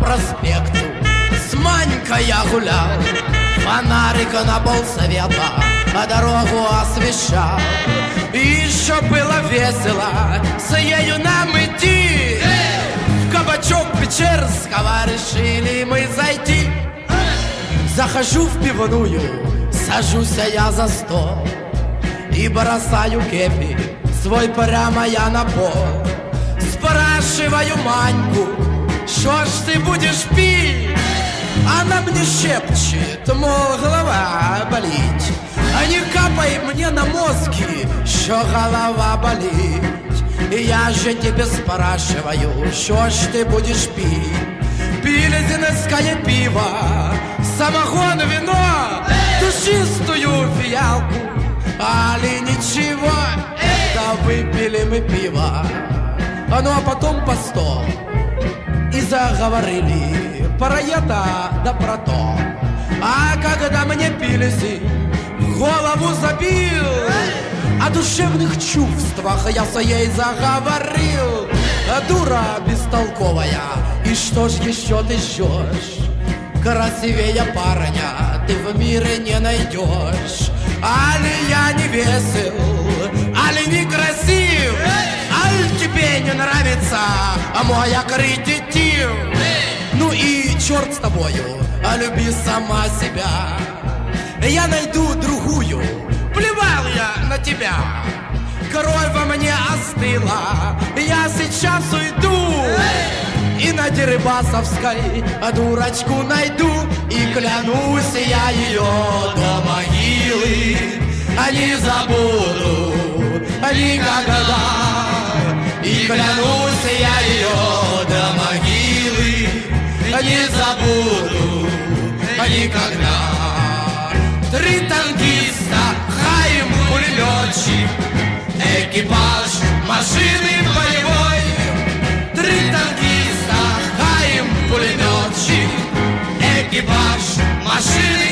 проспекту с Манькой я гулял, фонарик на полсвета, а дорогу освещал. И еще было весело с ею нам идти. В кабачок Печерского решили мы зайти. Захожу в пивную, сажусь я за стол и бросаю кепи свой прямо я на пол. Спрашиваю Маньку, что ж ты будешь пить? Она мне шепчет, мол, голова болит. А не капай мне на мозги, что голова болит. И я же тебе спрашиваю, что ж ты будешь пить? Пилезинское пиво, самогон, вино, душистую фиалку, али ничего. Да выпили мы пиво, ну а потом по 100 и заговорили про это да про то. А когда мне пилези голову забил, о душевных чувствах я со ей заговорил. Дура бестолковая, и что ж еще ты ждешь? Красивее парня ты в мире не найдешь. Али я не весел, али не красив, аль тебе не нравится мой аккредитив. Ну и черт с тобою, а люби сама себя. Я найду другую, плевал я на тебя. Кровь во мне остыла, я сейчас уйду. И на Дерибасовской дурочку найду. И клянусь я ее до могилы не забуду никогда. И клянусь я ее до могилы не забуду никогда. 3 танкиста, Хаим пулеметчик, экипаж машины боевой. 3 танкиста, Хаим пулеметчик, экипаж машины